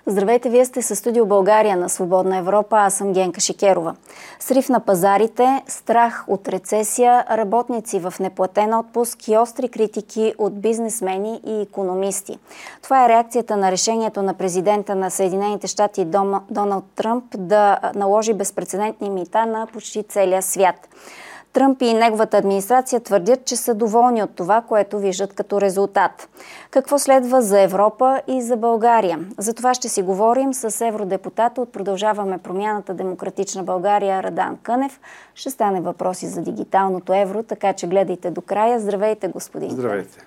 Здравейте, вие сте със Студио България на Свободна Европа, аз съм Генка Шикерова. Срив на пазарите, страх от рецесия, работници в неплатен отпуск и остри критики от бизнесмени и икономисти. Това е реакцията на решението на президента на Съединените щати Доналд Тръмп да наложи безпрецедентни мита на почти целия свят. Тръмп и неговата администрация твърдят, че са доволни от това, което виждат като резултат. Какво следва за Европа и за България? За това ще си говорим с евродепутата от Продължаваме промяната Демократична България Радан Кънев. Ще стане въпроси за дигиталното евро, така че гледайте до края. Здравейте, господин. Здравейте.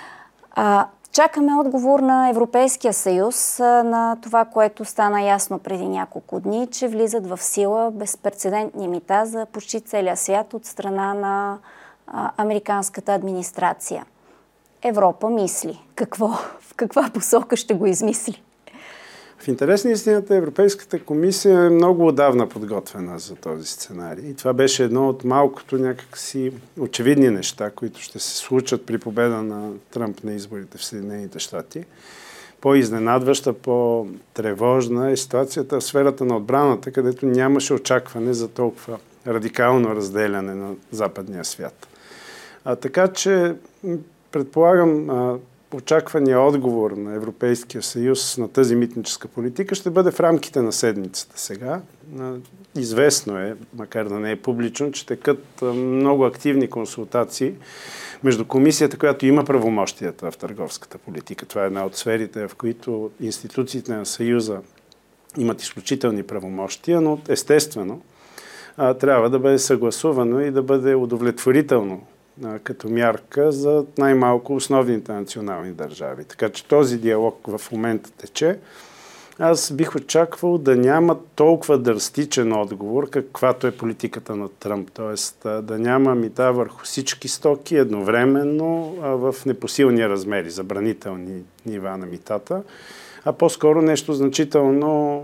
Чакаме отговор на Европейския съюз на това, което стана ясно преди няколко дни, че влизат в сила безпрецедентни мита за почти целия свят от страна на американската администрация. Европа мисли. В каква посока ще го измисли? В интерес на истината, Европейската комисия е много отдавна подготвена за този сценарий. И това беше едно от малкото някакси очевидни неща, които ще се случат при победа на Тръмп на изборите в Съединените щати. По-изненадваща, по-тревожна е ситуацията в сферата на отбраната, където нямаше очакване за толкова радикално разделяне на западния свят. Така че, предполагам, очаквания отговор на Европейския съюз на тази митническа политика ще бъде в рамките на седмицата сега. Известно е, макар да не е публично, че текат много активни консултации между комисията, която има правомощията в търговската политика. Това е една от сферите, в които институциите на Съюза имат изключителни правомощия, но естествено трябва да бъде съгласувано и да бъде удовлетворително като мярка за най-малко основните национални държави. Така че този диалог в момента тече. Аз бих очаквал да няма толкова драстичен отговор, каквато е политиката на Тръмп. Тоест да няма мита върху всички стоки едновременно в непосилни размери, забранителни нива на митата, а по-скоро нещо значително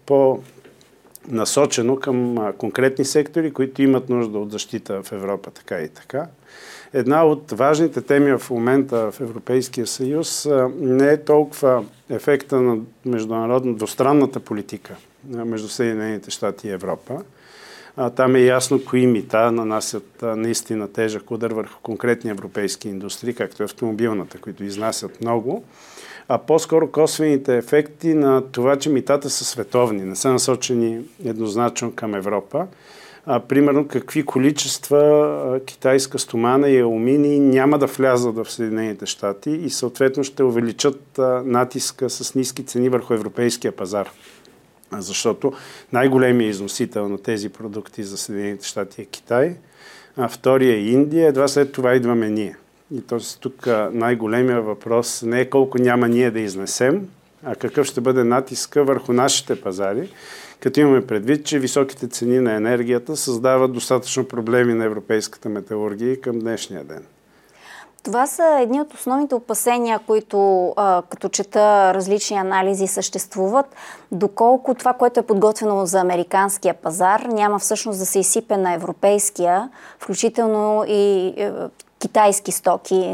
по-насочено към конкретни сектори, които имат нужда от защита в Европа, така и така. Една от важните теми в момента в Европейския съюз не е толкова ефекта на двустранната политика между Съединените щати и Европа. Там е ясно кои мита нанасят наистина тежък удар върху конкретни европейски индустрии, както е автомобилната, които изнасят много, а по-скоро косвените ефекти на това, че митата са световни, не са насочени еднозначно към Европа. Примерно, какви количества китайска стомана и алуминий няма да влязат в Съединените щати и съответно ще увеличат натиска с ниски цени върху европейския пазар. Защото най-големият износител на тези продукти за Съединените щати е Китай, втория е Индия, едва след това идваме ние. И тук най-големият въпрос не е колко няма ние да изнесем, а какъв ще бъде натиска върху нашите пазари, като имаме предвид, че високите цени на енергията създават достатъчно проблеми на европейската металургия към днешния ден. Това са едни от основните опасения, които като чета различни анализи съществуват, доколко това, което е подготвено за американския пазар, няма всъщност да се изсипе на европейския, включително и китайски стоки,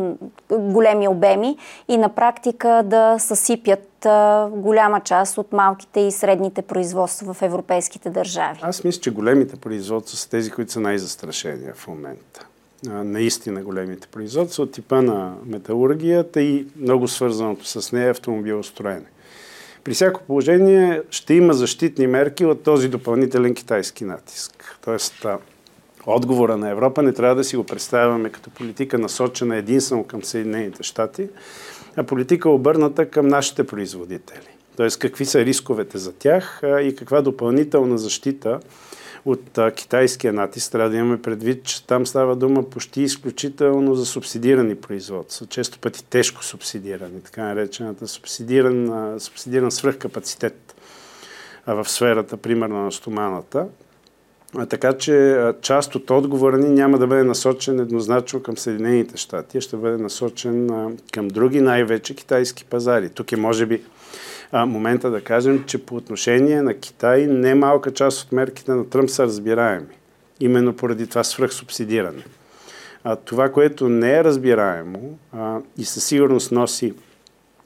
големи обеми и на практика да съсипят голяма част от малките и средните производства в европейските държави. Аз мисля, че големите производства са тези, които са най-застрашени в момента. Наистина големите производства от типа на металургията и много свързаното с нея автомобилостроене. При всяко положение ще има защитни мерки от този допълнителен китайски натиск. Тоест, отговора на Европа не трябва да си го представяме като политика насочена единствено към Съединените щати, а политика обърната към нашите производители. Тоест, какви са рисковете за тях и каква допълнителна защита от китайския натиск. Трябва да имаме предвид, че там става дума почти изключително за субсидирани производства. Често пъти тежко субсидирани, така наречената субсидиран свръхкапацитет в сферата, примерно на стоманата. Така че част от отговора ни няма да бъде насочен еднозначно към Съединените щати, а ще бъде насочен към други, най-вече китайски пазари. Тук е може би момента да кажем, че по отношение на Китай немалка част от мерките на Тръмп са разбираеми. Именно поради това свръхсубсидиране. Това, което не е разбираемо и със сигурност носи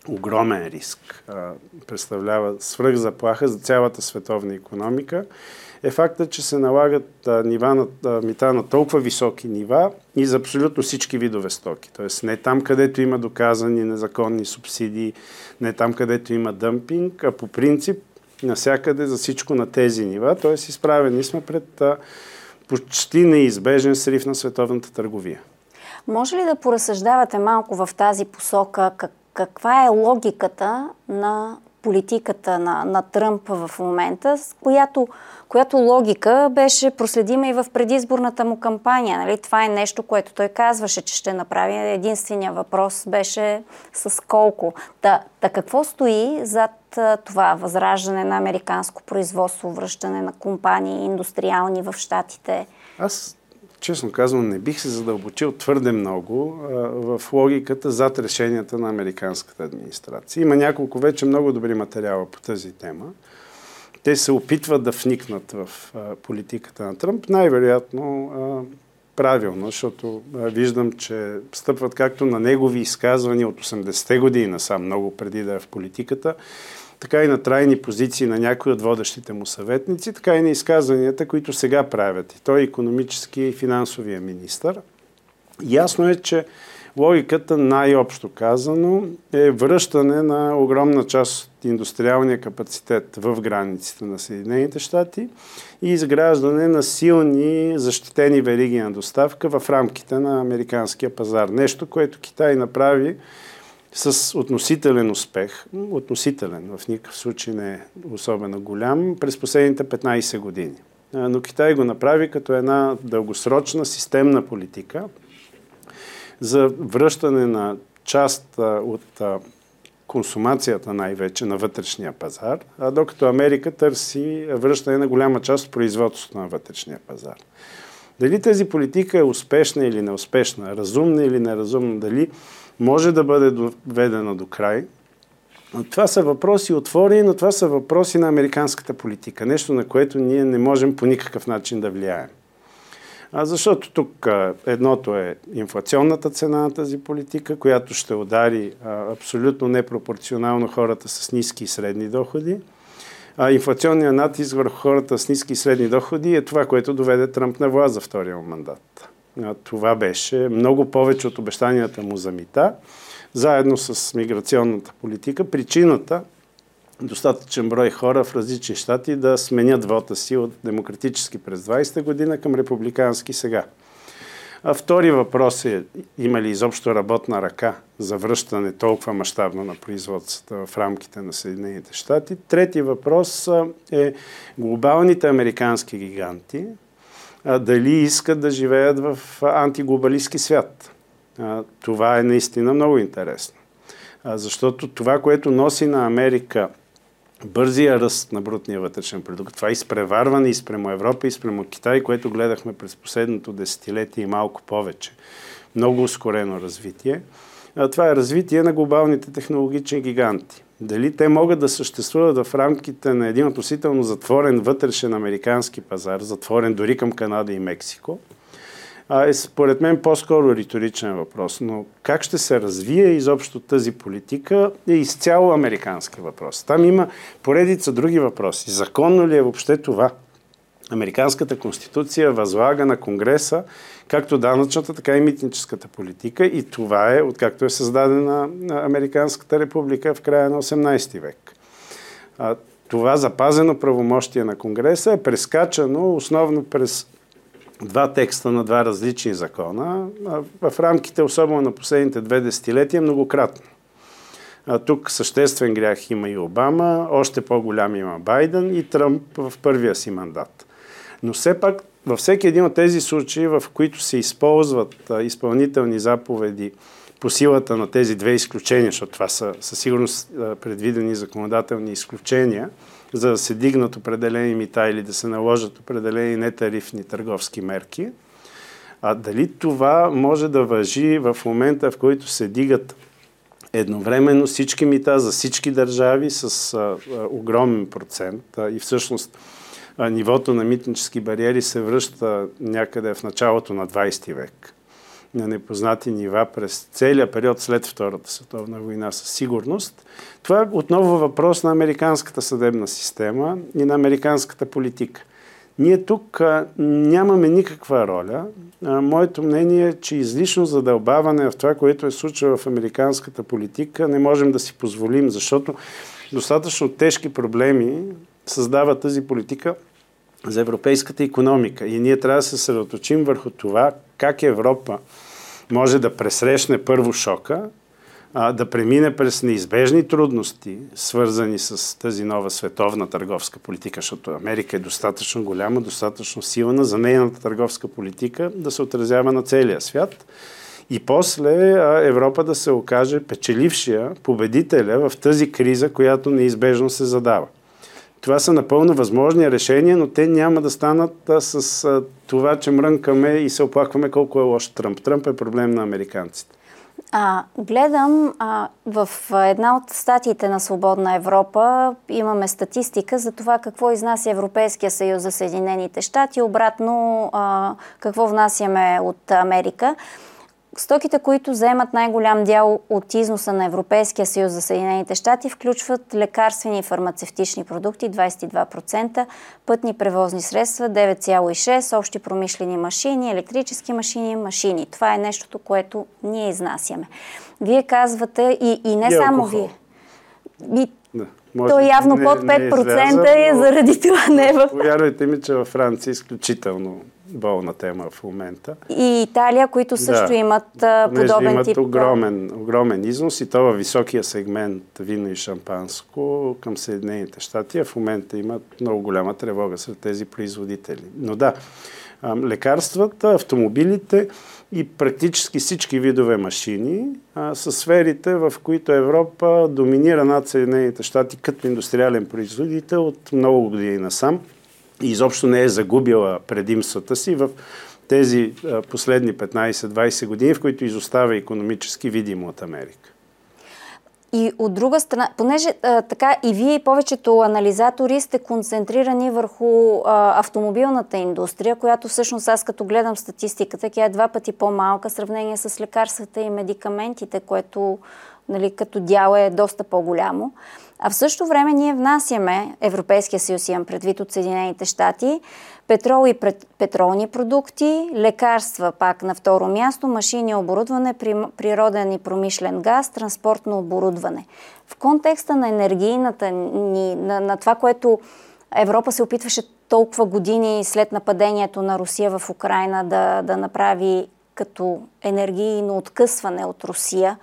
огромен риск, представлява свръхзаплаха за цялата световна икономика, е фактът, че се налагат мита на толкова високи нива и за абсолютно всички видове стоки. Тоест не там, където има доказани незаконни субсидии, не там, където има дъмпинг, а по принцип навсякъде за всичко на тези нива. Тоест изправени сме пред почти неизбежен срив на световната търговия. Може ли да поразсъждавате малко в тази посока каква е логиката на политиката на Тръмп в момента, която логика беше проследима и в предизборната му кампания. Нали? Това е нещо, което той казваше, че ще направи. Единствения въпрос беше с колко. Какво стои зад това възраждане на американско производство, връщане на компании индустриални в Щатите? Аз, честно казвам, не бих се задълбочил твърде много в логиката зад решенията на американската администрация. Има няколко вече много добри материала по тази тема. Те се опитват да вникнат в политиката на Тръмп. Най-вероятно правилно, защото виждам, че стъпват както на негови изказвания от 80-те години насам, много преди да е в политиката, така и на трайни позиции на някои от водещите му съветници, така и на изказванията, които сега правят. И той е икономически и финансовия министър. Ясно е, че логиката, най-общо казано, е връщане на огромна част от индустриалния капацитет в границите на Съединените щати и изграждане на силни защитени вериги на доставка в рамките на американския пазар. Нещо, което Китай направи с относителен успех, относителен, в никакъв случай не е особено голям, през последните 15 години. Но Китай го направи като една дългосрочна системна политика за връщане на част от консумацията най-вече на вътрешния пазар, докато Америка търси връщане на голяма част от производството на вътрешния пазар. Дали тази политика е успешна или неуспешна, разумна или неразумна, дали може да бъде доведена до край, това са въпроси отворени, но това са въпроси на американската политика. Нещо, на което ние не можем по никакъв начин да влияем. Защото тук едното е инфлационната цена на тази политика, която ще удари абсолютно непропорционално хората с ниски и средни доходи. Инфлационният натиск върху хората с ниски и средни доходи е това, което доведе Тръмп на власт за втория мандат. Това беше много повече от обещанията му за мита, заедно с миграционната политика. Причината достатъчен брой хора в различни щати да сменят вота си от демократически през 20-та година към републикански сега. Втори въпрос е, има ли изобщо работна ръка за връщане толкова мащабно на производствата в рамките на Съединените щати. Трети въпрос е глобалните американски гиганти дали искат да живеят в антиглобалистки свят. Това е наистина много интересно. Защото това, което носи на Америка бързия ръст на брутния вътрешен продукт, това изпреварване и спрямо Европа и спрямо Китай, което гледахме през последното десетилетие и малко повече. Много ускорено развитие. Това е развитие на глобалните технологични гиганти. Дали те могат да съществуват в рамките на един относително затворен вътрешен американски пазар, затворен дори към Канада и Мексико, е според мен по-скоро риторичен въпрос. Но как ще се развие изобщо тази политика е изцяло американски въпрос. Там има поредица други въпроси. Законно ли е въобще това? Американската конституция възлага на Конгреса както данъчната, така и митническата политика и това е, откакто е създадена Американската република в края на 18 век. Това запазено правомощие на Конгреса е прескачано основно през два текста на два различни закона, в рамките, особено на последните 2 десетилетия, многократно. Тук съществен грях има и Обама, още по-голям има Байден и Тръмп в първия си мандат. Но все пак във всеки един от тези случаи, в които се използват изпълнителни заповеди по силата на тези две изключения, защото това са със сигурност предвидени законодателни изключения, за да се дигнат определени мита или да се наложат определени нетарифни търговски мерки. Дали това може да важи в момента, в който се дигат едновременно всички мита за всички държави с огромен процент и всъщност нивото на митнически бариери се връща някъде в началото на 20 век. на непознати нива през целия период след Втората световна война със сигурност. Това е отново въпрос на американската съдебна система и на американската политика. Ние тук нямаме никаква роля. Моето мнение е, че излишно задълбаване в това, което е случило в американската политика, не можем да си позволим, защото достатъчно тежки проблеми създава тази политика за европейската икономика. И ние трябва да се съсредоточим върху това, как Европа може да пресрещне първо шока, да премине през неизбежни трудности, свързани с тази нова световна търговска политика, защото Америка е достатъчно голяма, достатъчно силна за нейната търговска политика да се отразява на целия свят. И после Европа да се окаже печелившия, победителя в тази криза, която неизбежно се задава. Това са напълно възможни решения, но те няма да станат с това, че мрънкаме и се оплакваме колко е лош Тръмп. Тръмп е проблем на американците. Гледам в една от статиите на Свободна Европа имаме статистика за това какво изнася Европейския съюз за Съединените щати, обратно какво внасяме от Америка. Стоките, които заемат най-голям дял от износа на Европейския съюз за Съединените щати, включват лекарствени и фармацевтични продукти 22%, пътни превозни средства 9,6%, общи промишлени машини, електрически машини. Това е нещото, което ние изнасяме. Вие казвате и не само вие. То явно под 5% е заради това не е в... Повярвайте ми, че във Франция е изключително болна тема в момента. И Италия, които също имат подобен тип... огромен износ и то във високия сегмент вино и шампанско към Съединените щати. В момента имат много голяма тревога сред тези производители. Но да, лекарствата, автомобилите и практически всички видове машини са сферите, в които Европа доминира над Съединените щати като индустриален производител от много години насам. И изобщо не е загубила предимствата си в тези последни 15-20 години, в които изостава икономически видимо от Америка. И от друга страна, понеже така и вие и повечето анализатори сте концентрирани върху автомобилната индустрия, която всъщност аз като гледам статистиката, тя е 2 пъти по-малка в сравнение с лекарствата и медикаментите, което като дял е доста по-голямо. А в същото време ние внасяме, Европейския съюз имам предвид от Съединените щати, петрол и петролни продукти, лекарства пак на второ място, машини, оборудване, природен и промишлен газ, транспортно оборудване. В контекста на енергийната ни, на това, което Европа се опитваше толкова години след нападението на Русия в Украйна да направи като енергийно откъсване от Русия,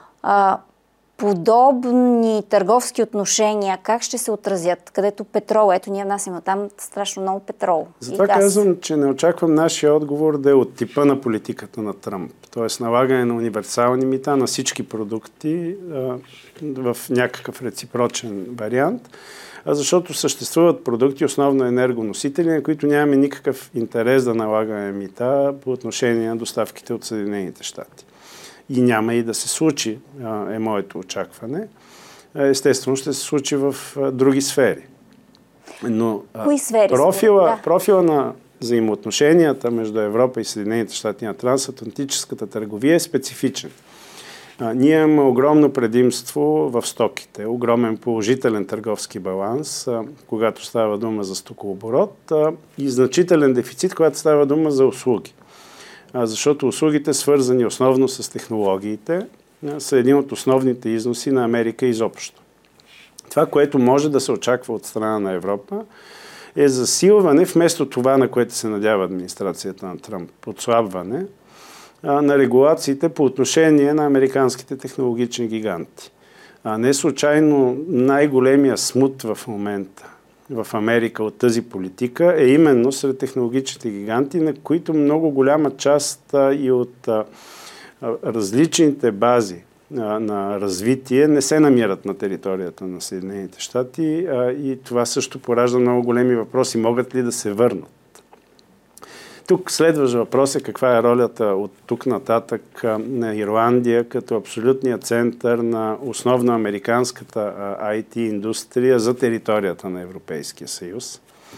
подобни търговски отношения как ще се отразят? Където петрол, ето ние внасяме там страшно много петрол. Затова казвам, че не очаквам нашия отговор да е от типа на политиката на Тръмп. Тоест налагане на универсални мита на всички продукти в някакъв реципрочен вариант, защото съществуват продукти, основно енергоносители, на които нямаме никакъв интерес да налагаме мита по отношение на доставките от Съединените щати. И няма и да се случи, е моето очакване. Естествено ще се случи в други сфери. Но кои сфери? Профила на взаимоотношенията между Европа и Съединените щати на трансатлантическата търговия е специфичен. Ние имаме огромно предимство в стоките, огромен положителен търговски баланс, когато става дума за стокооборот и значителен дефицит, когато става дума за услуги. Защото услугите, свързани основно с технологиите, са един от основните износи на Америка изобщо. Това, което може да се очаква от страна на Европа, е засилване, вместо това, на което се надява администрацията на Тръмп, отслабване на регулациите по отношение на американските технологични гиганти. Не случайно най-големия смут в момента в Америка от тази политика е именно сред технологичните гиганти, на които много голяма част и от различните бази на развитие не се намират на територията на Съединените щати и това също поражда много големи въпроси. Могат ли да се върнат? Тук следващ въпрос е каква е ролята от тук нататък на Ирландия като абсолютния център на основно американската IT индустрия за територията на Европейския съюз.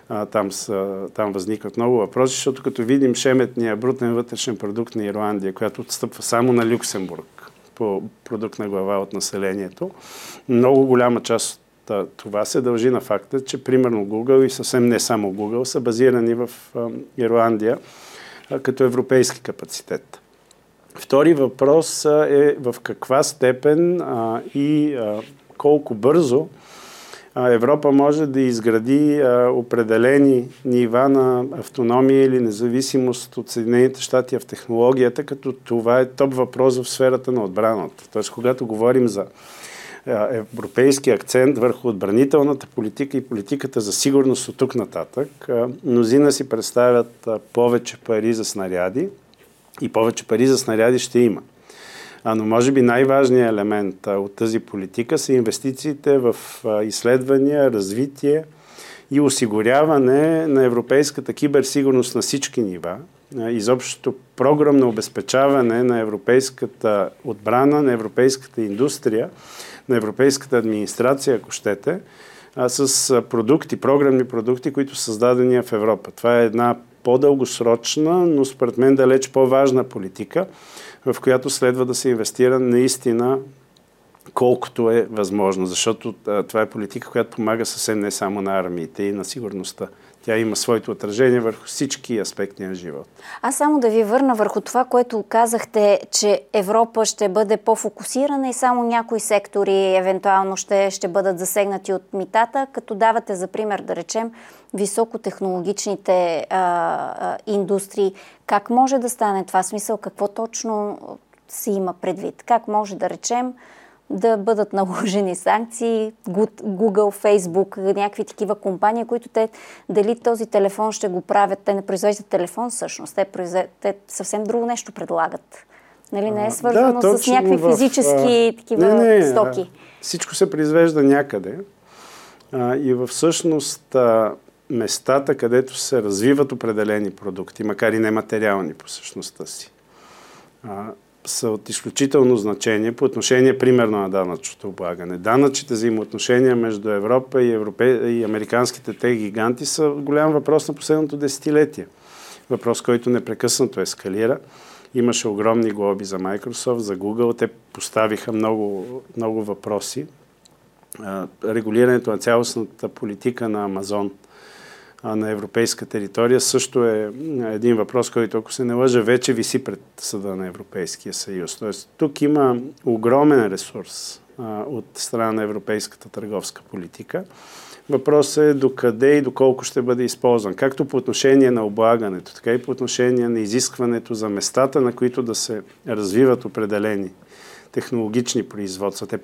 Там възникват много въпроси, защото като видим шеметния брутен вътрешен продукт на Ирландия, която отстъпва само на Люксембург по продукт на глава от населението, много голяма част от това се дължи на факта, че примерно Google и съвсем не само Google са базирани в Ирландия като европейски капацитет. Втори въпрос е в каква степен и колко бързо Европа може да изгради определени нива на автономия или независимост от Съединените щати в технологията, като това е топ въпрос в сферата на отбраната. Тоест, когато говорим за европейски акцент върху отбранителната политика и политиката за сигурност от тук нататък, мнозина си представят повече пари за снаряди и повече пари за снаряди ще има. Но може би най-важният елемент от тази политика са инвестициите в изследвания, развитие и осигуряване на европейската киберсигурност на всички нива, изобщо програмно обезпечаване на европейската отбрана, на европейската индустрия, на европейската администрация, ако щете, с програмни продукти, които са създадени в Европа. Това е една по-дългосрочна, но според мен далеч по-важна политика, в която следва да се инвестира наистина колкото е възможно, защото това е политика, която помага съвсем не само на армиите и на сигурността. Тя има своето отражение върху всички аспекти на живота. Аз само да ви върна върху това, което казахте, че Европа ще бъде по-фокусирана и само някои сектори евентуално ще бъдат засегнати от митата, като давате за пример, да речем, високотехнологичните индустрии. Как може да стане това? Смисъл, какво точно се има предвид? Как може, да речем, да бъдат наложени санкции, Google, Facebook, някакви такива компании, които дали този телефон ще го правят, те не произвеждат телефон всъщност, те съвсем друго нещо предлагат. Нали, не е свързано с някакви физически такива стоки. Всичко се произвежда някъде и всъщност местата, където се развиват определени продукти, макар и нематериални по същността си, са от изключително значение по отношение, примерно, на данъчното облагане. Данъчните взаимоотношения между Европа и американските тех гиганти са голям въпрос на последното десетилетие. Въпрос, който непрекъснато ескалира. Имаше огромни глоби за Microsoft, за Google. Те поставиха много, много въпроси. Регулирането на цялостната политика на Амазон на европейска територия също е един въпрос, който, ако се не лъжа, вече виси пред съда на Европейския съюз. Тоест, тук има огромен ресурс от страна на европейската търговска политика. Въпросът е докъде и доколко ще бъде използван. Както по отношение на облагането, така и по отношение на изискването за местата, на които да се развиват определени технологични производства. Те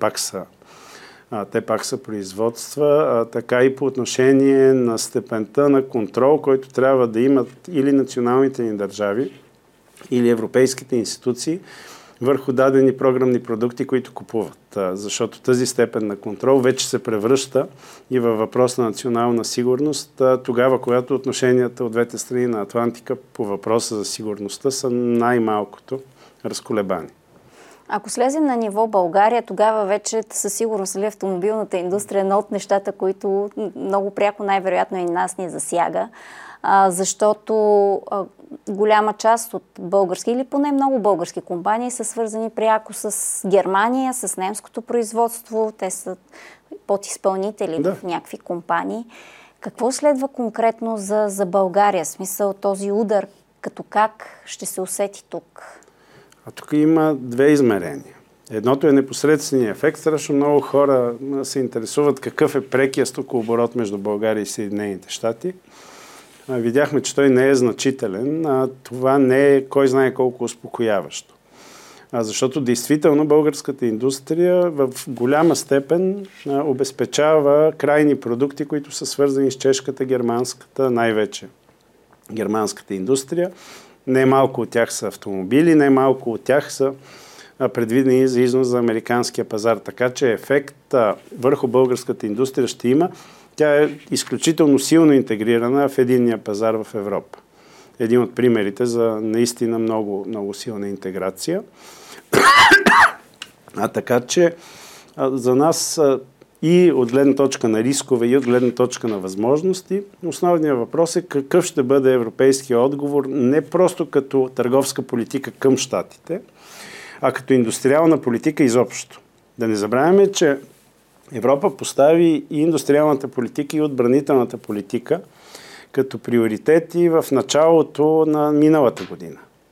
пак са производства, така и по отношение на степента на контрол, който трябва да имат или националните ни държави, или европейските институции върху дадени програмни продукти, които купуват. Защото тази степен на контрол вече се превръща и във въпрос на национална сигурност, тогава, когато отношенията от двете страни на Атлантика по въпроса за сигурността са най-малкото разколебани. Ако слезем на ниво България, тогава вече със сигурност автомобилната индустрия е едно от нещата, които много пряко най-вероятно и нас ни засяга, защото голяма част от български или поне много български компании са свързани пряко с Германия, с немското производство, те са подизпълнители в някакви компании. Какво следва конкретно за България? В смисъл този удар, като как ще се усети тук? Тук има две измерения. Едното е непосредствения ефект. Страшно много хора се интересуват какъв е прекия стокооборот между България и Съединените щати. Видяхме, че той не е значителен, това не е кой знае колко успокояващо. Защото действително българската индустрия в голяма степен обезпечава крайни продукти, които са свързани с чешката, германската, най-вече германската индустрия. Немалко от тях са автомобили, немалко от тях са предвидени за износ за американския пазар. Така че ефект върху българската индустрия ще има. Тя е изключително силно интегрирана в единния пазар в Европа. Един от примерите за наистина много, много силна интеграция. Така че за нас и от гледна точка на рискове, и от гледна точка на възможности. Основният въпрос е какъв ще бъде европейския отговор, не просто като търговска политика към щатите, а като индустриална политика изобщо. Да не забравяме, че Европа постави и индустриалната политика, и отбранителната политика като приоритети в началото на миналата година.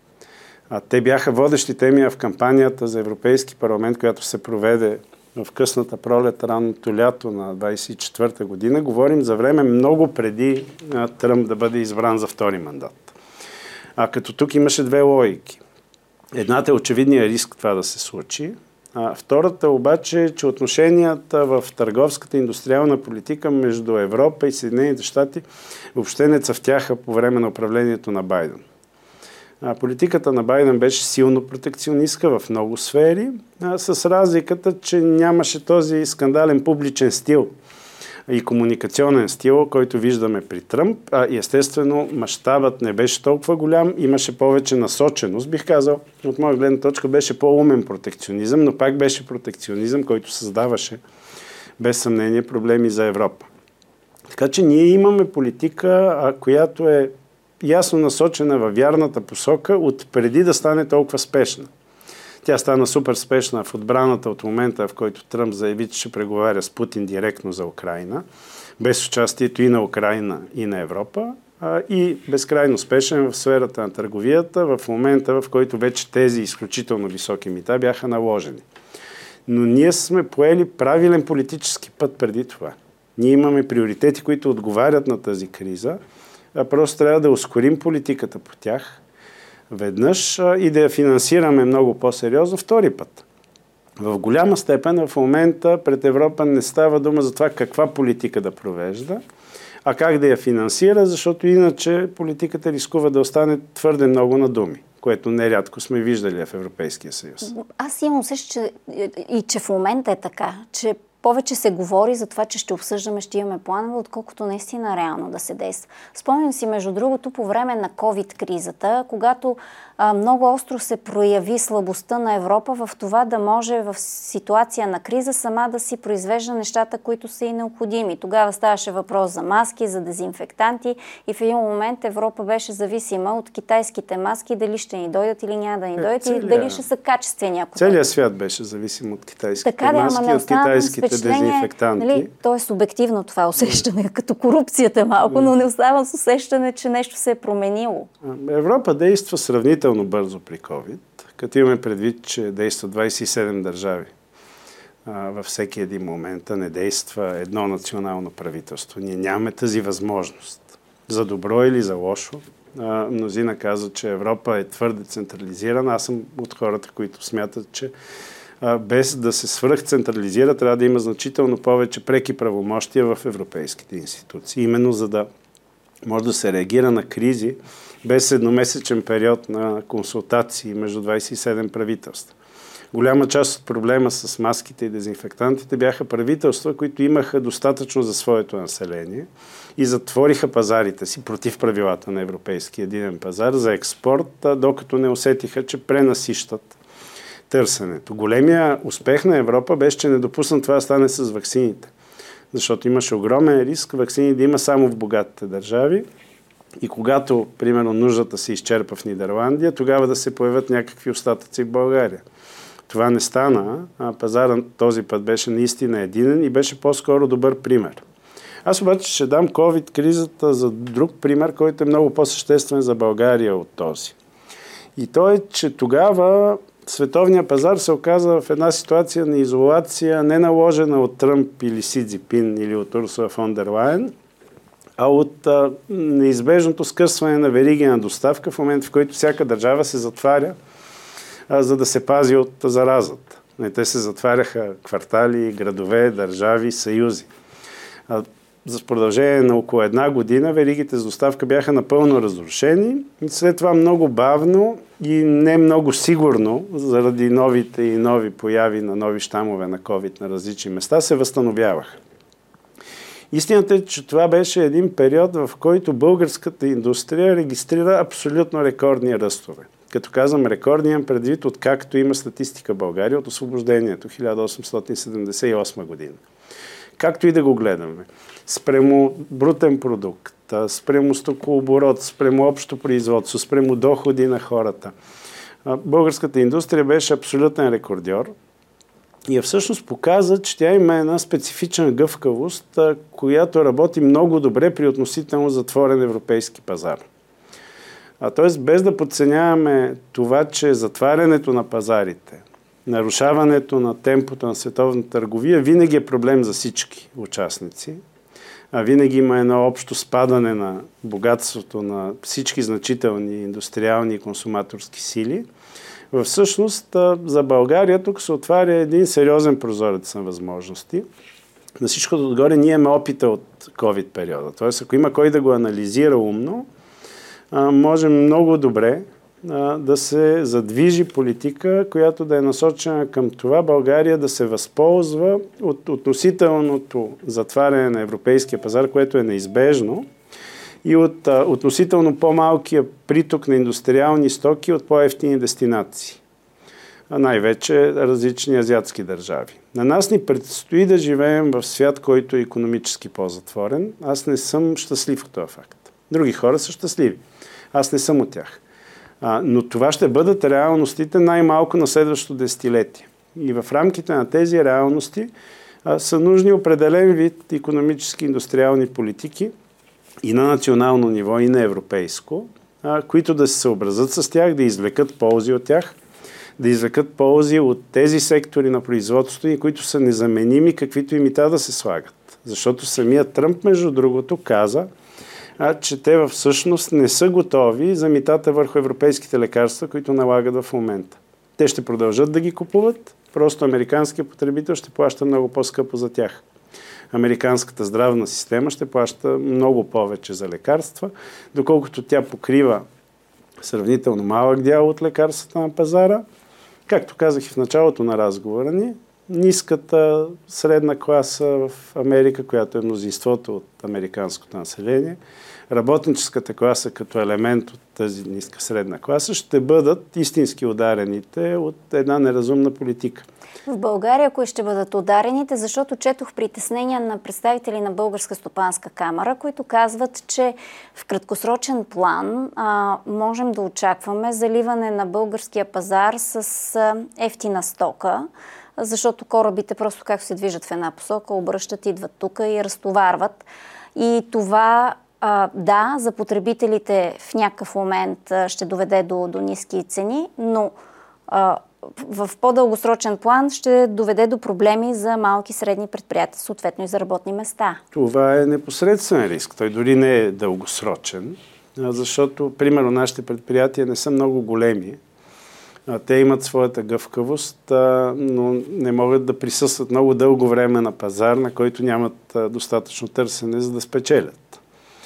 Те бяха водещи теми в кампанията за Европейски парламент, която се проведе в късната пролет, ранното лято на 24-та година. Говорим за време много преди Тръмп да бъде избран за втори мандат. Като тук имаше две логики. Едната е очевидния риск това да се случи. Втората обаче е, че отношенията в търговската индустриална политика между Европа и Съединените щати въобще не цъфтяха по време на управлението на Байден. Политиката на Байден беше силно протекционистка в много сфери, с разликата, че нямаше този скандален публичен стил и комуникационен стил, който виждаме при Тръмп. Естествено, мащабът не беше толкова голям, имаше повече насоченост. Бих казал, от моя гледна точка беше по-умен протекционизъм, но пак беше протекционизъм, който създаваше без съмнение проблеми за Европа. Така че ние имаме политика, която е ясно насочена във вярната посока от преди да стане толкова спешна. Тя стана супер спешна в отбраната от момента, в който Тръмп заяви, че ще преговаря с Путин директно за Украйна, без участието и на Украйна, и на Европа, и безкрайно спешен в сферата на търговията, в момента, в който вече тези изключително високи мита бяха наложени. Но ние сме поели правилен политически път преди това. Ние имаме приоритети, които отговарят на тази криза, просто трябва да ускорим политиката по тях веднъж и да я финансираме много по-сериозно втори път. В голяма степен в момента пред Европа не става дума за това каква политика да провежда, а как да я финансира, защото иначе политиката рискува да остане твърде много на думи, което нерядко сме виждали в Европейския съюз. Аз имам усещане, че в момента е така, че повече се говори за това, че ще обсъждаме, ще имаме планове, отколкото наистина реално да се действа. Спомням си, между другото, по време на COVID-кризата, когато много остро се прояви слабостта на Европа в това да може в ситуация на криза сама да си произвежда нещата, които са и необходими. Тогава ставаше въпрос за маски, за дезинфектанти и в един момент Европа беше зависима от китайските маски, дали ще ни дойдат или няма да ни дойдат и дали ще са качествени. Целият свят беше зависим от китайските маски, от китайските дезинфектанти. Нали, то е субективно това усещане, като корупцията малко, но не оставам с усещане, че нещо се е променило. Европа действа сравнително бързо при COVID, като имаме предвид, че действа 27 държави. Във всеки един момент не действа едно национално правителство. Ние нямаме тази възможност. За добро или за лошо. Мнозина казват, че Европа е твърде централизирана. Аз съм от хората, които смятат, че без да се свръхцентрализира, трябва да има значително повече преки правомощия в европейските институции. Именно за да може да се реагира на кризи без едномесечен период на консултации между 27 правителства. Голяма част от проблема с маските и дезинфектантите бяха правителства, които имаха достатъчно за своето население и затвориха пазарите си против правилата на европейския единен пазар за експорт, докато не усетиха, че пренасищат търсенето. Големия успех на Европа беше, че не допусна това да стане с ваксините. Защото имаше огромен риск ваксини да има само в богатите държави и когато, примерно, нуждата се изчерпа в Нидерландия, тогава да се появят някакви остатъци в България. Това не стана, а пазарът този път беше наистина единен и беше по-скоро добър пример. Аз обаче ще дам COVID-кризата за друг пример, който е много по-съществен за България от този. И то е, че тогава световният пазар се оказа в една ситуация на изолация, не наложена от Тръмп или Си Цзинпин или от Урсула фон дер Лайен, а от неизбежното скъсване на вериги на доставка в момента, в който всяка държава се затваря, за да се пази от заразата. Те се затваряха квартали, градове, държави, съюзи. За продължение на около една година веригите за доставка бяха напълно разрушени и след това много бавно и не много сигурно, заради новите и нови появи на нови щамове на COVID на различни места, се възстановяваха. Истината е, че това беше един период, в който българската индустрия регистрира абсолютно рекордни ръстове. Като казвам рекордни, имам предвид откакто има статистика в България от освобождението 1878 година. както и да го гледаме, спрямо брутен продукт, спрямо стокооборот, спрямо общо производство, спрямо доходи на хората. Българската индустрия беше абсолютен рекордьор и всъщност показа, че тя има една специфична гъвкавост, която работи много добре при относително затворен европейски пазар. Т.е. без да подценяваме това, че затварянето на пазарите, нарушаването на темпото на световната търговия винаги е проблем за всички участници. Винаги има едно общо спадане на богатството на всички значителни индустриални и консуматорски сили. Всъщност за България тук се отваря един сериозен прозорец на възможности. На всичкото отгоре ние имаме опита от COVID периода. Т.е. ако има кой да го анализира умно, можем много добре да се задвижи политика, която да е насочена към това България да се възползва от относителното затваряне на европейския пазар, което е неизбежно, и от относително по-малкия приток на индустриални стоки от по-евтини дестинации. Най-вече различни азиатски държави. На нас ни предстои да живеем в свят, който е икономически по-затворен. Аз не съм щастлив от този факт. Други хора са щастливи. Аз не съм от тях. Но това ще бъдат реалностите най-малко на следващото десетилетие. И в рамките на тези реалности са нужни определен вид икономически индустриални политики и на национално ниво, и на европейско, които да се съобразят с тях, да извлекат ползи от тях, да извлекат ползи от тези сектори на производството, които са незаменими, каквито им и да се слагат. Защото самият Тръмп, между другото, каза, че те всъщност не са готови за митата върху европейските лекарства, които налагат в момента. Те ще продължат да ги купуват, просто американският потребител ще плаща много по-скъпо за тях. Американската здравна система ще плаща много повече за лекарства, доколкото тя покрива сравнително малък дял от лекарствата на пазара. Както казах и в началото на разговора ни, ниската средна класа в Америка, която е мнозинството от американското население, работническата класа като елемент от тази ниска средна класа, ще бъдат истински ударените от една неразумна политика. В България кои ще бъдат ударените, защото четох притеснения на представители на Българска стопанска камара, които казват, че в краткосрочен план можем да очакваме заливане на българския пазар с евтина стока, защото корабите просто както се движат в една посока, обръщат, идват тук и разтоварват. И това, да, за потребителите в някакъв момент ще доведе до ниски цени, но в по-дългосрочен план ще доведе до проблеми за малки и средни предприятия, съответно и за работни места. Това е непосредствен риск. Той дори не е дългосрочен, защото, примерно, нашите предприятия не са много големи. Те имат своята гъвкавост, но не могат да присъстват много дълго време на пазар, на който нямат достатъчно търсене, за да спечелят.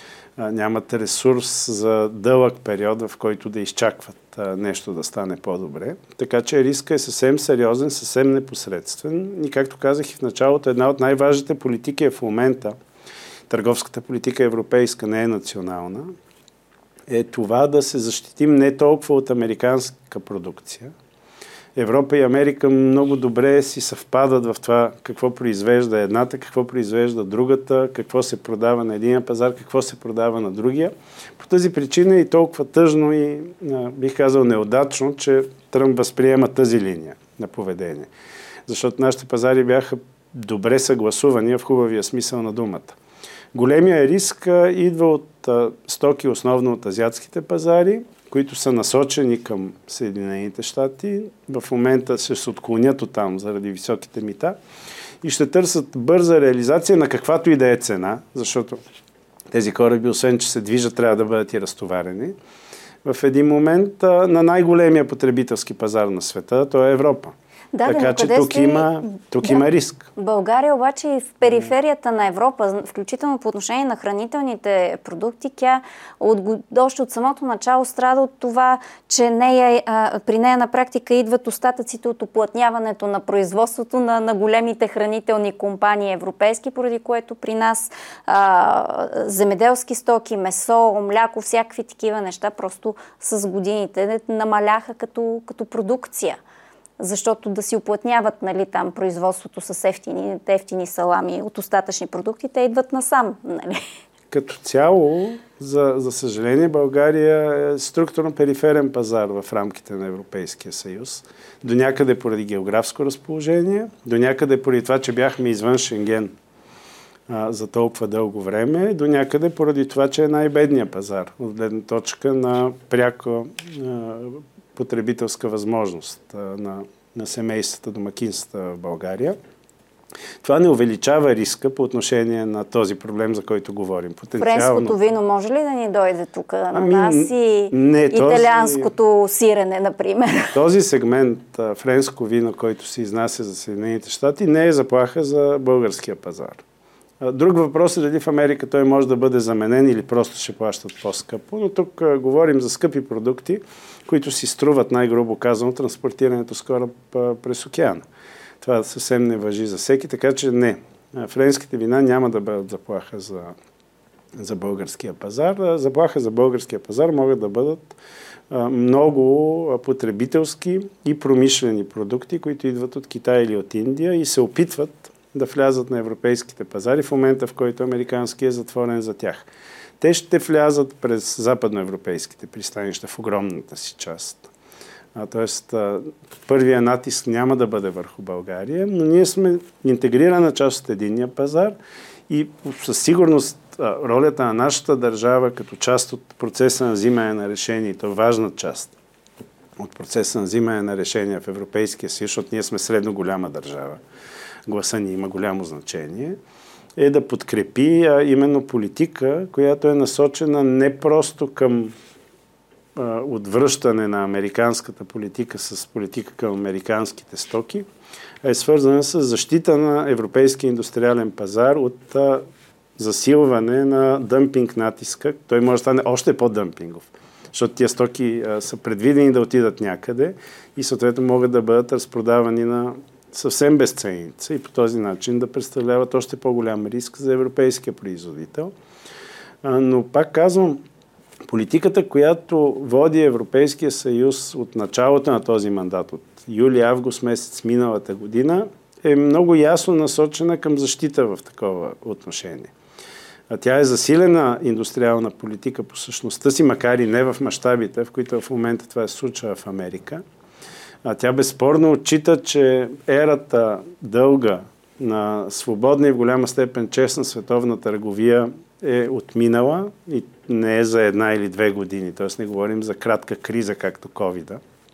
Нямат ресурс за дълъг период, в който да изчакват нещо да стане по-добре. Така че риска е съвсем сериозен, съвсем непосредствен. И както казах и в началото, една от най-важните политики е в момента, търговската политика европейска, не е национална, е това да се защитим не толкова от американска продукция. Европа и Америка много добре си съвпадат в това какво произвежда едната, какво произвежда другата, какво се продава на единия пазар, какво се продава на другия. По тази причина е и толкова тъжно и, бих казал, неудачно, че Тръмп възприема тази линия на поведение. Защото нашите пазари бяха добре съгласувани в хубавия смисъл на думата. Големия риск идва от стоки, основно от азиатските пазари, които са насочени към Съединените щати. В момента ще се отклонят оттам заради високите мита и ще търсят бърза реализация на каквато и да е цена, защото тези кораби, освен че се движат, трябва да бъдат и разтоварени. В един момент на най-големия потребителски пазар на света, то е Европа. Да, така че тук има риск. България обаче и в периферията на Европа, включително по отношение на хранителните продукти, тя още от самото начало страда от това, че при нея на практика идват остатъците от уплътняването на производството на големите хранителни компании европейски, поради което при нас земеделски стоки, месо, мляко, всякакви такива неща просто с годините намаляха като продукция. защото да си уплътняват, нали, там производството с ефтини салами от остатъчни продукти, те идват насам. Нали? Като цяло, за съжаление, България е структурно периферен пазар в рамките на Европейския съюз. До някъде поради географско разположение, до някъде поради това, че бяхме извън Шенген за толкова дълго време, до някъде поради това, че е най-бедният пазар от гледна точка на пряка потребителска възможност на семействата, домакинствата в България. Това не увеличава риска по отношение на този проблем, за който говорим. Френското вино може ли да ни дойде тук на нас и италианското сирене, например? Този сегмент френско вино, който се изнася за Съединените щати, не е заплаха за българския пазар. Друг въпрос е дали в Америка той може да бъде заменен или просто ще плащат по-скъпо, но тук говорим за скъпи продукти, които си струват, най-грубо казано, транспортирането с кораб през океана. Това съвсем не важи за всеки, така че не. Френските вина няма да бъдат заплаха за българския пазар. Заплаха за българския пазар могат да бъдат много потребителски и промишлени продукти, които идват от Китай или от Индия и се опитват да влязат на европейските пазари в момента, в който американски е затворен за тях. Те ще влязат през западноевропейските пристанища в огромната си част. Тоест, първия натиск няма да бъде върху България, но ние сме интегрирана част от единния пазар и със сигурност ролята на нашата държава като част от процеса на взимане на решения, то важна част от процеса на взимане на решения в Европейския съюз, защото ние сме средно голяма държава, гласа ни има голямо значение, е да подкрепи именно политика, която е насочена не просто към отвръщане на американската политика с политика към американските стоки, е свързана с защита на европейския индустриален пазар от засилване на дъмпинг натиска. Той може да стане още по-дъмпингов, защото тия стоки са предвидени да отидат някъде и съответно могат да бъдат разпродавани на съвсем безценица и по този начин да представляват още по-голям риск за европейския производител. Но пак казвам, политиката, която води Европейския съюз от началото на този мандат, от юли-август месец миналата година, е много ясно насочена към защита в такова отношение. Тя е засилена индустриална политика по същността си, макар и не в мащабите, в които в момента това се случва в Америка. Тя безспорно отчита, че ерата дълга на свободна и в голяма степен честна световна търговия е отминала и не е за 1 или 2 години. Т.е. не говорим за кратка криза, както ковида,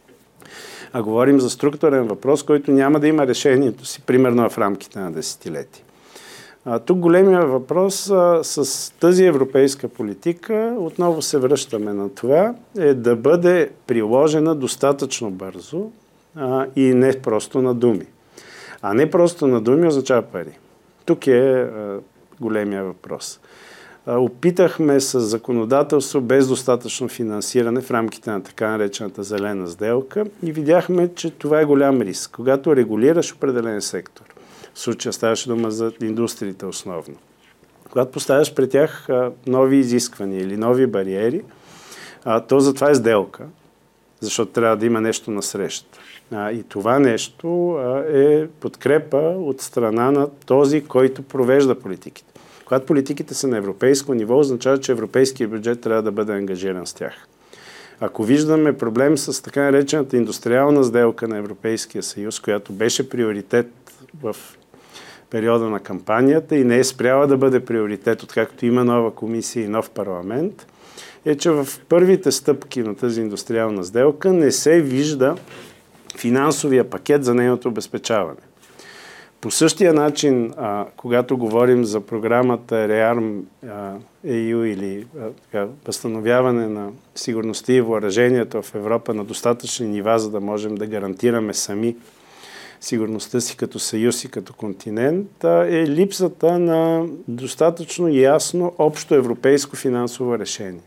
а говорим за структурен въпрос, който няма да има решението си, примерно в рамките на десетилетия. Тук големия въпрос с тази европейска политика, отново се връщаме на това, е да бъде приложена достатъчно бързо и не просто на думи. А не просто на думи означава пари. Тук е големия въпрос. Опитахме с законодателство без достатъчно финансиране в рамките на така наречената зелена сделка и видяхме, че това е голям риск. Когато регулираш определен сектор, в случая ставаше дума за индустриите основно, когато поставяш пред тях нови изисквания или нови бариери, то затова е сделка, защото трябва да има нещо насреща. И това нещо е подкрепа от страна на този, който провежда политиките. Когато политиките са на европейско ниво, означава, че европейския бюджет трябва да бъде ангажиран с тях. Ако виждаме проблем с така наречената индустриална сделка на Европейския съюз, която беше приоритет в периода на кампанията и не е спряла да бъде приоритет, откакто има нова комисия и нов парламент, е, че в първите стъпки на тази индустриална сделка не се вижда финансовия пакет за нейното обезпечаване. По същия начин, когато говорим за програмата REARM EU или възстановяване на сигурността и въоръжението в Европа на достатъчни нива, за да можем да гарантираме сами сигурността си като съюз и като континент, е липсата на достатъчно ясно общо европейско финансово решение.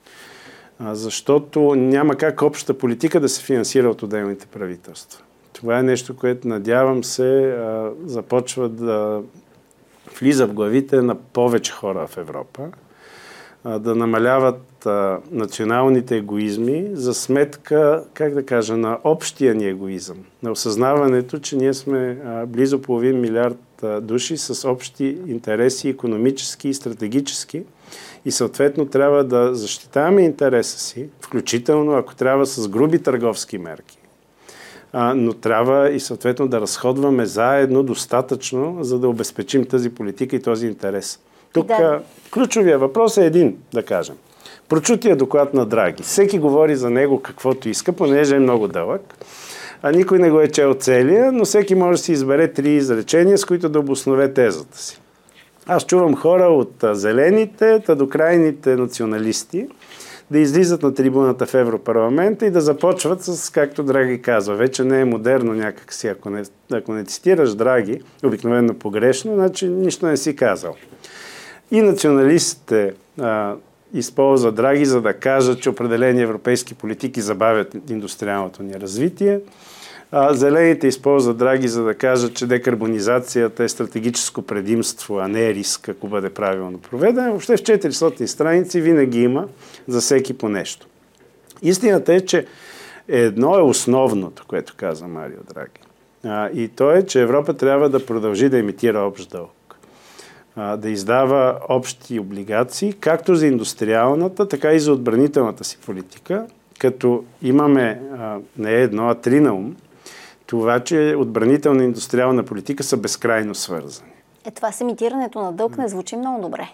Защото няма как общата политика да се финансира от отделните правителства. Това е нещо, което надявам се започва да влиза в главите на повече хора в Европа. да намаляват националните егоизми за сметка, на общия ни егоизъм, на осъзнаването, че ние сме близо половин милиард души с общи интереси, икономически и стратегически, и съответно трябва да защитаваме интереса си, включително ако трябва с груби търговски мерки, но трябва и съответно да разходваме заедно достатъчно, за да обезпечим тази политика и този интерес. Тук ключовия въпрос е един, да кажем. Прочутия доклад на Драги. Всеки говори за него каквото иска, понеже е много дълъг. Никой не го е чел целия, но всеки може да си избере 3 изречения, с които да обоснове тезата си. Аз чувам хора от зелените, до крайните националисти да излизат на трибуната в Европарламента и да започват с, както Драги казва, вече не е модерно някакси, ако не цитираш Драги, обикновено погрешно, значи нищо не си казал. И националистите използват Драги, за да кажат, че определени европейски политики забавят индустриалното ни развитие. Зелените използват Драги, за да кажат, че декарбонизацията е стратегическо предимство, а не е риск, ако бъде правилно проведена. Въобще в 400 страници винаги има за всеки по нещо. Истината е, че едно е основното, което каза Марио Драги. И то е, че Европа трябва да продължи да емитира общ дълг. Да издава общи облигации, както за индустриалната, така и за отбранителната си политика, като имаме не едно, а 3 на ум, това, че отбранителна и индустриална политика са безкрайно свързани. Това с емитирането на дълг не звучи много добре.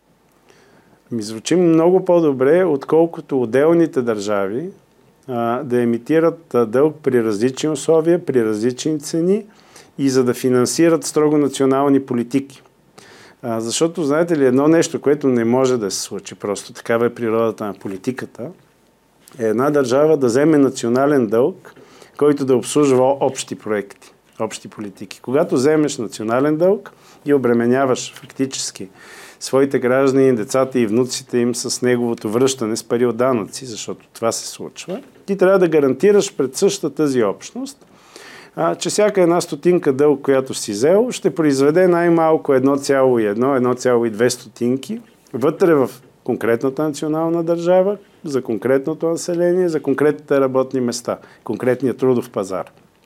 Звучи много по-добре, отколкото отделните държави да емитират дълг при различни условия, при различни цени и за да финансират строго национални политики. Защото, знаете ли, едно нещо, което не може да се случи, просто такава е природата на политиката, е една държава да вземе национален дълг, който да обслужва общи проекти, общи политики. Когато вземеш национален дълг и обременяваш фактически своите граждани, децата и внуците им с неговото връщане с пари от данъци, защото това се случва, ти трябва да гарантираш пред същата тази общност, че всяка една стотинка дълг, която си взел, ще произведе най-малко 1,1-1,2 стотинки вътре в конкретната национална държава, за конкретното население, за конкретните работни места, конкретния трудов пазар.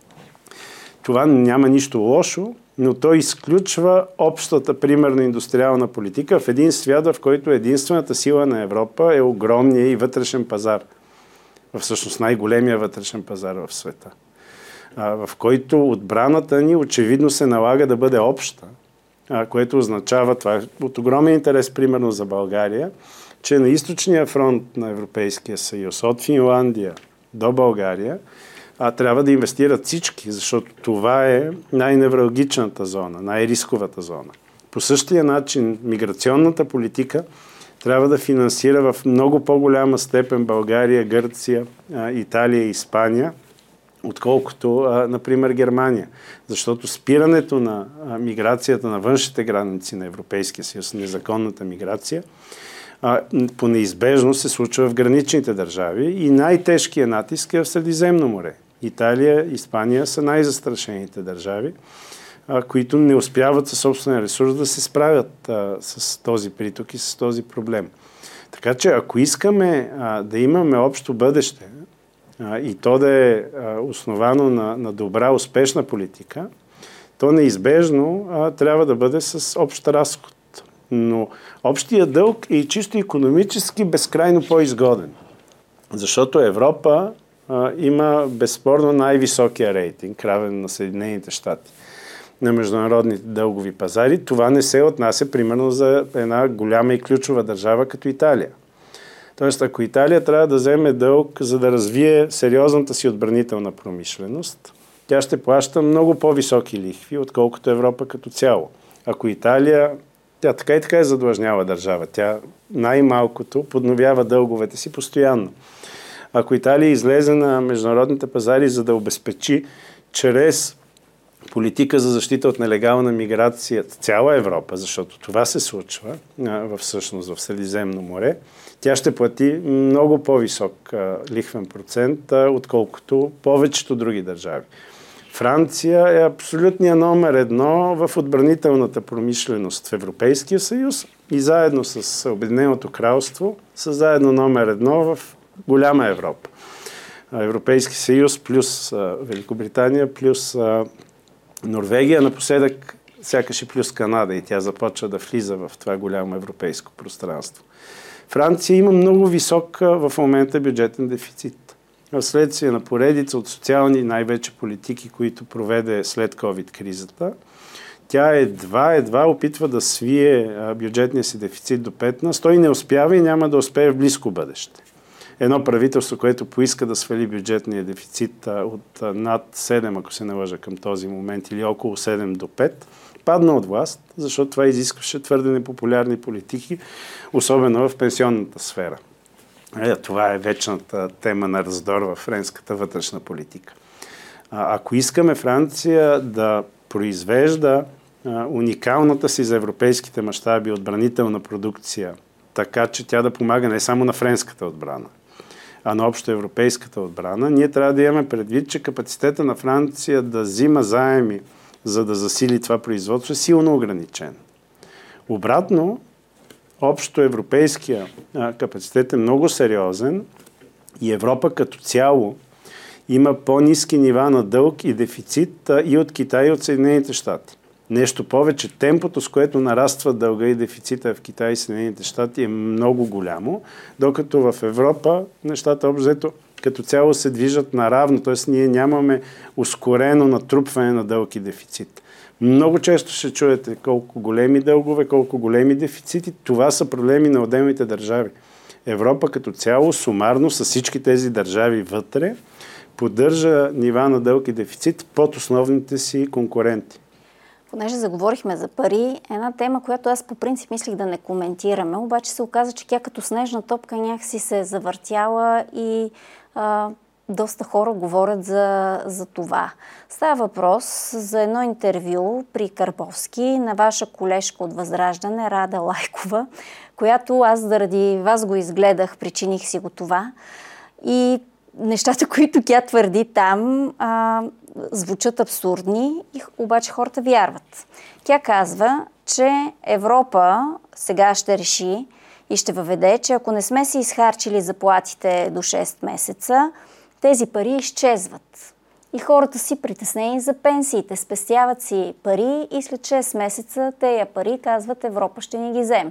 Това няма нищо лошо, но той изключва общата, примерно, индустриална политика в един свят, в който единствената сила на Европа е огромния и вътрешен пазар. Всъщност най-големия вътрешен пазар в света. В който отбраната ни очевидно се налага да бъде обща, което означава, това е от огромен интерес, примерно за България, че на източния фронт на Европейския съюз, от Финландия до България, трябва да инвестират всички, защото това е най-невралгичната зона, най-рисковата зона. По същия начин миграционната политика трябва да финансира в много по-голяма степен България, Гърция, Италия и Испания, отколкото, например, Германия. Защото спирането на миграцията на външните граници на Европейския съюз, незаконната миграция, по неизбежност се случва в граничните държави и най-тежкият натиск е в Средиземно море. Италия, Испания са най-застрашените държави, които не успяват със собствен ресурс да се справят с този приток и с този проблем. Така че, ако искаме да имаме общо бъдеще и то да е основано на добра, успешна политика, то неизбежно трябва да бъде с общ разход. Но общия дълг е и чисто икономически безкрайно по-изгоден. Защото Европа има безспорно най-високия рейтинг, равен на Съединените щати, на международните дългови пазари. Това не се отнася, примерно, за една голяма и ключова държава като Италия. Тоест, ако Италия трябва да вземе дълг, за да развие сериозната си отбранителна промишленост, тя ще плаща много по-високи лихви, отколкото Европа като цяло. Ако Италия, тя така и така е задлъжняла държава, тя най-малкото подновява дълговете си постоянно. Ако Италия излезе на международните пазари, за да обезпечи чрез политика за защита от нелегална миграция цяла Европа, защото това се случва всъщност в Средиземно море, тя ще плати много по-висок лихвен процент, отколкото повечето други държави. Франция е абсолютния номер едно в отбранителната промишленост в Европейския съюз и заедно с Обединеното кралство са заедно номер едно в голяма Европа. Европейски съюз плюс Великобритания плюс Норвегия, напоследък сякаш и плюс Канада и тя започва да влиза в това голямо европейско пространство. Франция има много висок в момента бюджетен дефицит. Вследствие на поредица от социални най-вече политики, които проведе след COVID-кризата, тя едва опитва да свие бюджетния си дефицит до 5%. Той не успява и няма да успее в близко бъдеще. Едно правителство, което поиска да свали бюджетния дефицит от над 7, ако се не лъжа към този момент, или около 7 до 5, падна от власт, защото това изискваше твърде непопулярни политики, особено в пенсионната сфера. Това е вечната тема на раздор в френската вътрешна политика. Ако искаме Франция да произвежда уникалната си за европейските мащаби отбранителна продукция, така че тя да помага не само на френската отбрана, а на общо европейската отбрана, ние трябва да имаме предвид, че капацитета на Франция да взима заеми, за да засили това производство, е силно ограничен. Обратно, общо европейския капацитет е много сериозен и Европа като цяло има по-ниски нива на дълг и дефицит и от Китай, и от Съединените щати. Нещо повече, темпото, с което нараства дълга и дефицита в Китай и Съединените щати е много голямо, докато в Европа нещата общо като цяло се движат наравно, т.е. ние нямаме ускорено натрупване на дълг и дефицит. Много често ще чуете колко големи дългове, колко големи дефицити. Това са проблеми на отделните държави. Европа като цяло, сумарно, с всички тези държави вътре, поддържа нива на дълг и дефицит под основните си конкуренти. Понеже заговорихме за пари, една тема, която аз по принцип мислих да не коментираме, обаче се оказа, че тя като снежна топка някакси се е завъртяла и доста хора говорят за това. Става въпрос за едно интервю при Карповски на ваша колежка от Възраждане, Рада Лайкова, която аз заради вас го изгледах, причиних си го това. И нещата, които тя твърди там, звучат абсурдни, обаче хората вярват. Тя казва, че Европа сега ще реши и ще въведе, че ако не сме си изхарчили заплатите до 6 месеца, тези пари изчезват. И хората си притеснени за пенсиите, спестяват си пари и след 6 месеца тези пари, казват, Европа ще ни ги вземе.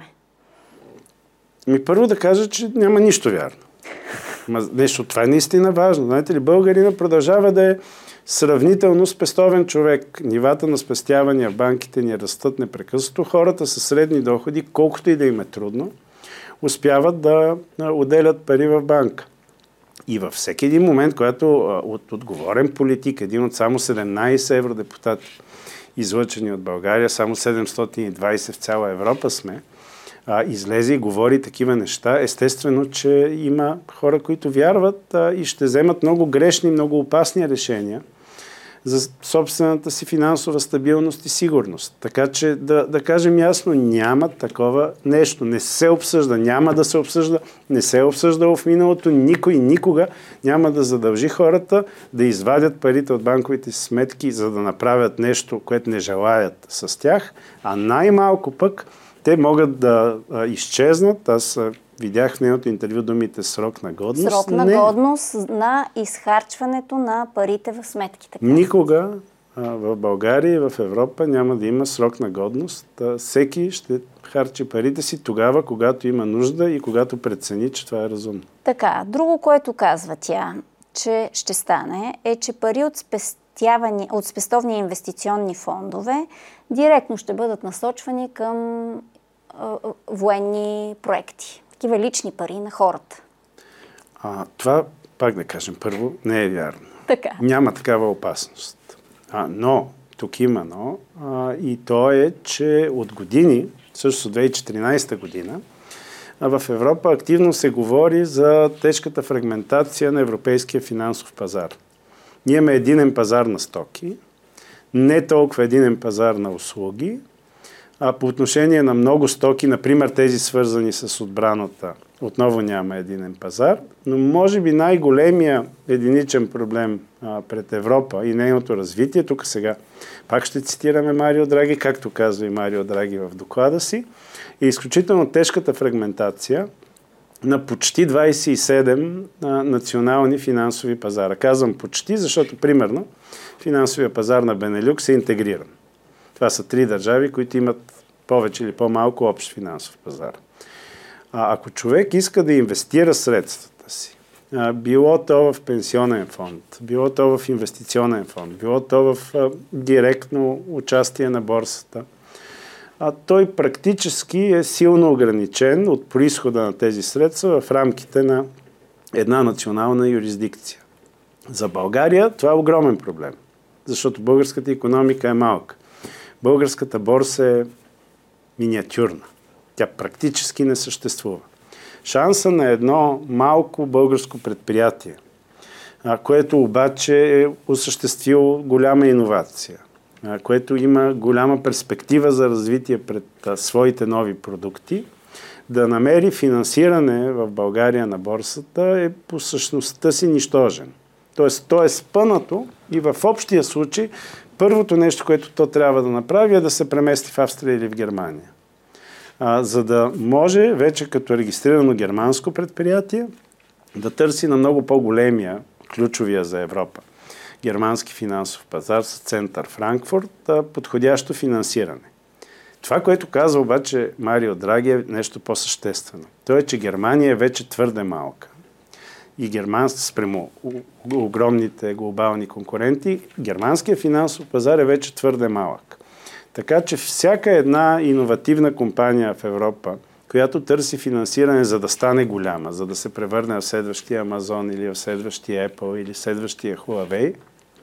Първо да кажа, че няма нищо вярно. Нещо, това е наистина важно. Знаете ли, българина продължава да е сравнително спестовен човек. Нивата на спестявания в банките ни растат непрекъснато. Хората със средни доходи, колкото и да им е трудно, успяват да отделят пари в банка. И във всеки един момент, когато от отговорен политик, един от само 17 евродепутати, излъчени от България, само 720 в цяла Европа сме, излезе и говори такива неща, естествено, че има хора, които вярват и ще вземат много грешни, много опасни решения за собствената си финансова стабилност и сигурност. Така че да кажем ясно, няма такова нещо. Не се обсъжда, няма да се обсъжда, не се е обсъждало в миналото, никой никога няма да задължи хората да извадят парите от банковите си сметки, за да направят нещо, което не желаят с тях, а най-малко пък те могат да изчезнат. Аз видях в нейното интервю думите срок на годност. Срок на годност на изхарчването на парите в сметките. Никога в България и в Европа няма да има срок на годност. Всеки ще харчи парите си тогава, когато има нужда и когато прецени, че това е разумно. Така, друго, което казва тя, че ще стане, е, че пари от спестовни инвестиционни фондове директно ще бъдат насочвани към военни проекти. Такива лични пари на хората. Това, пак да кажем, първо, не е вярно. Така. Няма такава опасност. Но, тук има но, и то е, че от години, също 2014 година, в Европа активно се говори за тежката фрагментация на европейския финансов пазар. Ние имаме единен пазар на стоки, не толкова единен пазар на услуги, по отношение на много стоки, например тези свързани с отбраната, отново няма единен пазар, но може би най-големия единичен проблем пред Европа и нейното развитие, тук сега пак ще цитираме Марио Драги, както казва и Марио Драги в доклада си, е изключително тежката фрагментация на почти 27 национални финансови пазара. Казвам почти, защото примерно финансовия пазар на Бенелюкс е интегриран. Това са 3 държави, които имат повече или по-малко общ финансов пазар. Ако човек иска да инвестира средствата си, било то в пенсионен фонд, било то в инвестиционен фонд, било то в директно участие на борсата, той практически е силно ограничен от произхода на тези средства в рамките на една национална юрисдикция. За България това е огромен проблем, защото българската икономика е малка. Българската борса е миниатюрна. Тя практически не съществува. Шанса на едно малко българско предприятие, което обаче е осъществило голяма иновация, което има голяма перспектива за развитие пред своите нови продукти, да намери финансиране в България на борсата е по същността си нищожен. Тоест, то е спънато и в общия случай първото нещо, което то трябва да направи е да се премести в Австрия или в Германия. За да може вече като регистрирано германско предприятие да търси на много по-големия, ключовия за Европа, германски финансов пазар с център Франкфурт, подходящо финансиране. Това, което казва обаче Марио Драги, е нещо по-съществено. То е, че Германия е вече твърде малка. И германски спрямо огромните глобални конкуренти, германският финансов пазар е вече твърде малък. Така че всяка една иновативна компания в Европа, която търси финансиране, за да стане голяма, за да се превърне в следващия Amazon или в следващия Apple или в следващия Huawei,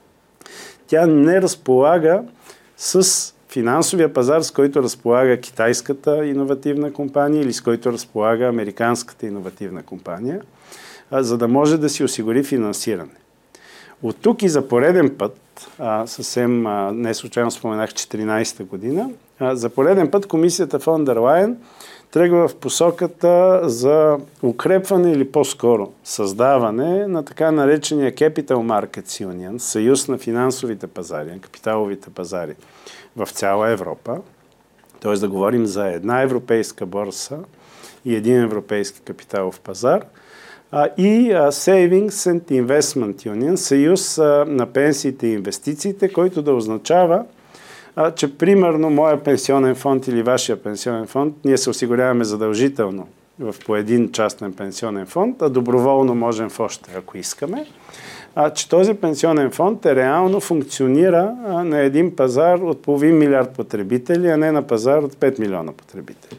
тя не разполага с финансовия пазар, с който разполага китайската иновативна компания или с който разполага американската иновативна компания, за да може да си осигури финансиране. От тук и за пореден път, съвсем не случайно споменах 2014 година, за пореден път комисията фон дер Лайен тръгва в посоката за укрепване или по-скоро създаване на така наречения Capital Markets Union, съюз на финансовите пазари, на капиталовите пазари в цяла Европа. Т.е. да говорим за една европейска борса и един европейски капиталов пазар, и Savings and Investment Union, съюз на пенсиите и инвестициите, който да означава, че примерно моя пенсионен фонд или вашия пенсионен фонд, ние се осигуряваме задължително по един частен пенсионен фонд, а доброволно можем в още, ако искаме, че този пенсионен фонд реално функционира на един пазар от половин милиард потребители, а не на пазар от 5 милиона потребители.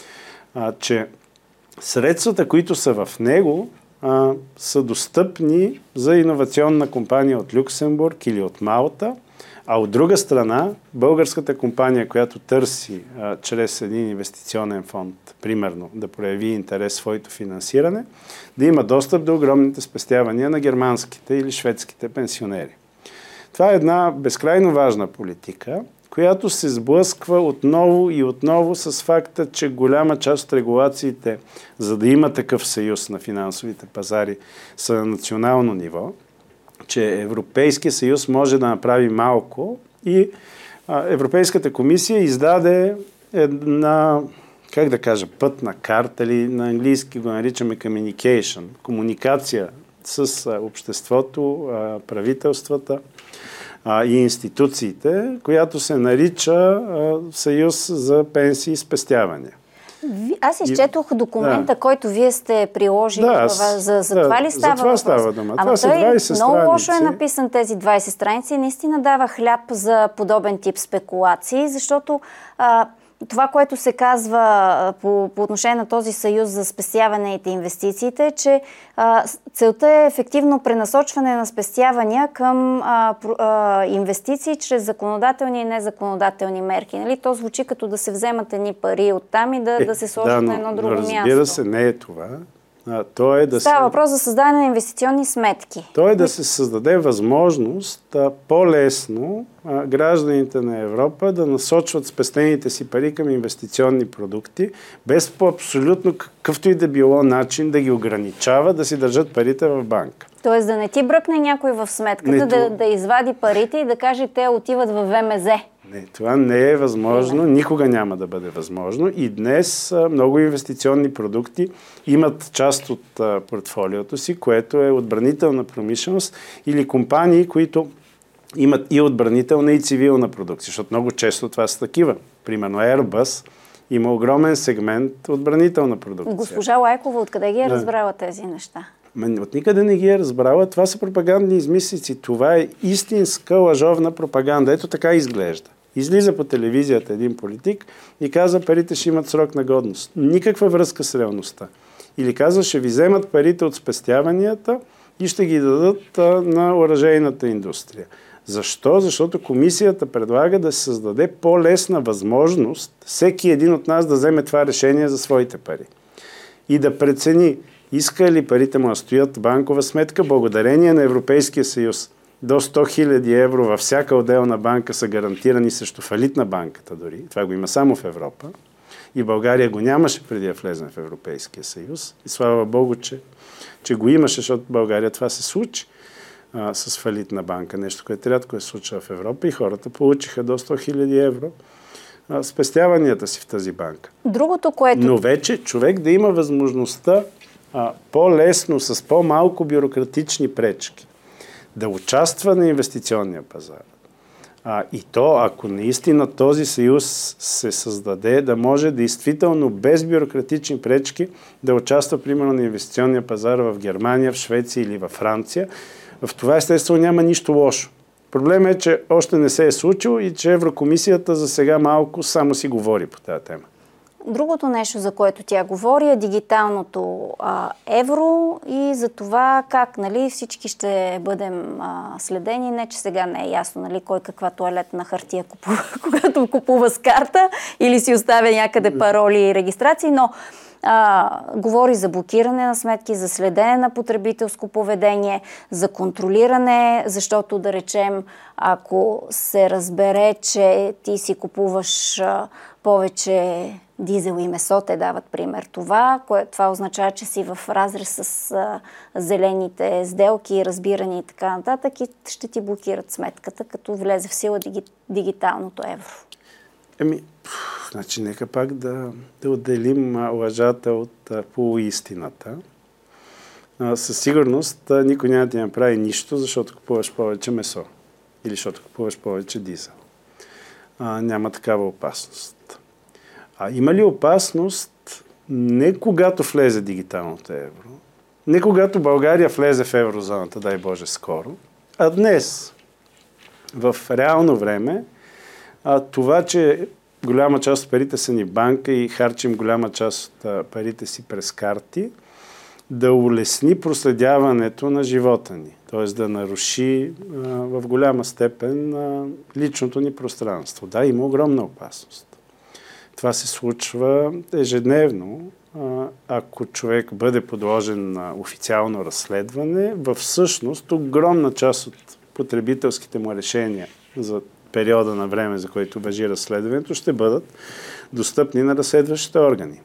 Че средствата, които са в него, са достъпни за иновационна компания от Люксембург или от Малта, а от друга страна, българската компания, която търси чрез един инвестиционен фонд, примерно, да прояви интерес в своето финансиране, да има достъп до огромните спестявания на германските или шведските пенсионери. Това е една безкрайно важна политика, която се сблъсква отново и отново с факта, че голяма част от регулациите, за да има такъв съюз на финансовите пазари, са на национално ниво, че Европейския съюз може да направи малко и Европейската комисия издаде една, как да кажа, пътна карта, или на английски го наричаме communication, комуникация с обществото, правителствата и институциите, която се нарича Съюз за пенсии и спестявания. Аз изчетох документа, който вие сте приложили. За това ли става въпрос? За това става дума. Ама той много лошо е написан тези 20 страници. Наистина дава хляб за подобен тип спекулации, защото това, което се казва по отношение на този съюз за спестяването и инвестициите, е, че целта е ефективно пренасочване на спестявания към инвестиции чрез законодателни и незаконодателни мерки. Нали? То звучи като да се вземат едни пари оттам и да се сложат на едно друго място. Разбира се, не е това. То е да Става въпрос за създаване на инвестиционни сметки. То е да се създаде възможност по-лесно гражданите на Европа да насочват спестените си пари към инвестиционни продукти, без по абсолютно какъвто и да било начин да ги ограничава да си държат парите в банка. Тоест да не ти бръкне някой в сметката, да извади парите и да каже, те отиват в ВМЗ. Не, това не е възможно, никога няма да бъде възможно и днес много инвестиционни продукти имат част от портфолиото си, което е отбранителна промишленост или компании, които имат и отбранителна и цивилна продукция, защото много често това са такива. Примерно Airbus има огромен сегмент отбранителна продукция. Госпожа Лайкова, откъде ги е разбрала тези неща? От никъде не ги е разбрала. Това са пропагандни измислици. Това е истинска лъжовна пропаганда. Ето така изглежда. Излиза по телевизията един политик и казва, парите ще имат срок на годност. Никаква връзка с реалността. Или казва, ще ви вземат парите от спестяванията и ще ги дадат на оръжейната индустрия. Защо? Защото комисията предлага да се създаде по-лесна възможност всеки един от нас да вземе това решение за своите пари. И да прецени, иска ли парите му да стоят в банкова сметка, благодарение на Европейския съюз. До 100 000 евро във всяка отделна банка са гарантирани срещу фалит на банката дори. Това го има само в Европа. И България го нямаше преди да влезем в Европейския съюз. И слава Богу, че го имаше, защото в България това се случи с фалит на банка. Нещо, което рядко е случва в Европа и хората получиха до 100 000 евро спестяванията си в тази банка. Другото, което... Но вече човек да има възможността по-лесно, с по-малко бюрократични пречки, да участва на инвестиционния пазар. И то, ако наистина този съюз се създаде, да може действително без бюрократични пречки да участва, примерно, на инвестиционния пазар в Германия, в Швеция или във Франция, в това естествено няма нищо лошо. Проблемът е, че още не се е случило и че Еврокомисията за сега малко само си говори по тази тема. Другото нещо, за което тя говори, е дигиталното евро и за това как всички ще бъдем следени. Не, че сега не е ясно кой каква тоалетна хартия купува, когато купува с карта или си оставя някъде пароли и регистрации, но говори за блокиране на сметки, за следене на потребителско поведение, за контролиране, защото да речем, ако се разбере, че ти си купуваш повече дизел и месо, те дават пример това означава, че си в разрез с зелените сделки, разбирани и така нататък и ще ти блокират сметката, като влезе в сила дигиталното евро. Значи нека пак да отделим лъжата от полуистината. Със сигурност никой няма да ти направи нищо, защото купуваш повече месо или защото купуваш повече дизел. Няма такава опасност. Има ли опасност не когато влезе дигиталното евро, не когато България влезе в еврозоната, дай Боже скоро, а днес, в реално време, това, че голяма част от парите са ни банка и харчим голяма част от парите си през карти, да улесни проследяването на живота ни, т.е. да наруши в голяма степен личното ни пространство. Да, има огромна опасност. Това се случва ежедневно. Ако човек бъде подложен на официално разследване, всъщност огромна част от потребителските му решения за периода на време, за който важи разследването, ще бъдат достъпни на разследващите органи.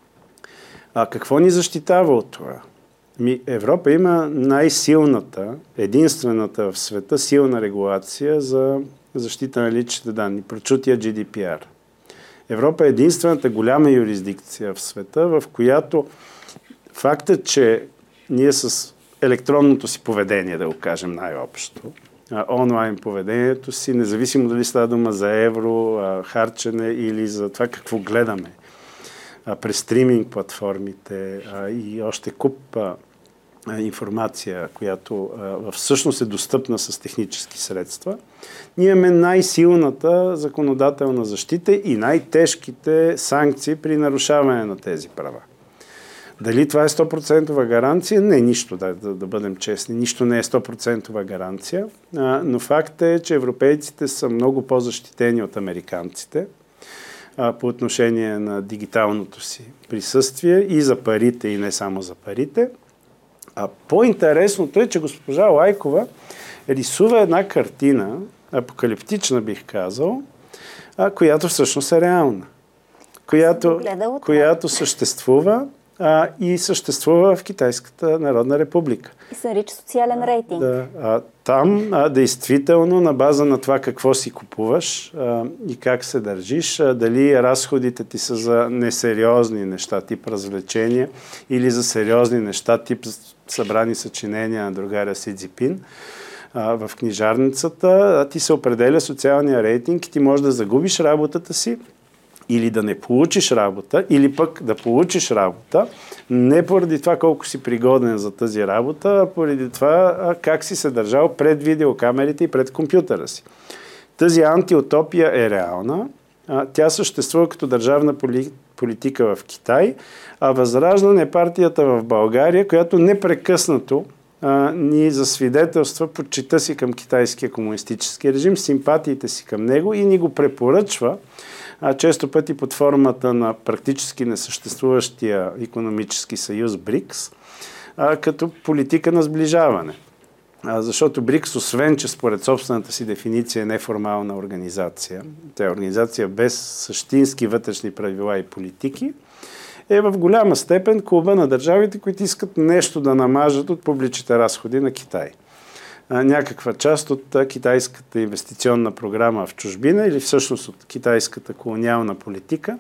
Какво ни защитава от това? Европа има най-силната, единствената в света силна регулация за защита на личните данни, прочутия GDPR. Европа е единствената голяма юрисдикция в света, в която фактът, че ние с електронното си поведение, да го кажем най-общо, онлайн поведението си, независимо дали става дума за евро, харчене или за това какво гледаме през стриминг платформите и още куп информация, която всъщност е достъпна с технически средства, ние имаме най-силната законодателна защита и най-тежките санкции при нарушаване на тези права. Дали това е 100% гаранция? Не, нищо, да бъдем честни. Нищо не е 100% гаранция, но факт е, че европейците са много по-защитени от американците. по отношение на дигиталното си присъствие и за парите, и не само за парите. По-интересното е, че госпожа Лайкова рисува една картина, апокалиптична бих казал, която всъщност е реална. Която съществува и съществува в Китайската народна република. И се нарича социален рейтинг. Там, действително, на база на това какво си купуваш и как се държиш, дали разходите ти са за несериозни неща, тип развлечения, или за сериозни неща, тип събрани съчинения на другаря Си Цзинпин, в книжарницата, ти се определя социалния рейтинг и ти можеш да загубиш работата си, или да не получиш работа, или пък да получиш работа, не поради това колко си пригоден за тази работа, а поради това как си се държал пред видеокамерите и пред компютъра си. Тази антиутопия е реална. Тя съществува като държавна политика в Китай, а Възраждане е партията в България, която непрекъснато ни засвидетелства почита си към китайския комунистически режим, симпатиите си към него и ни го препоръчва, често пъти под формата на практически несъществуващия икономически съюз БРИКС, като политика на сближаване. Защото БРИКС, освен че според собствената си дефиниция е неформална организация, тя е организация без същински вътрешни правила и политики, е в голяма степен клуба на държавите, които искат нещо да намажат от публичните разходи на Китай. Някаква част от китайската инвестиционна програма в чужбина или всъщност от китайската колониална политика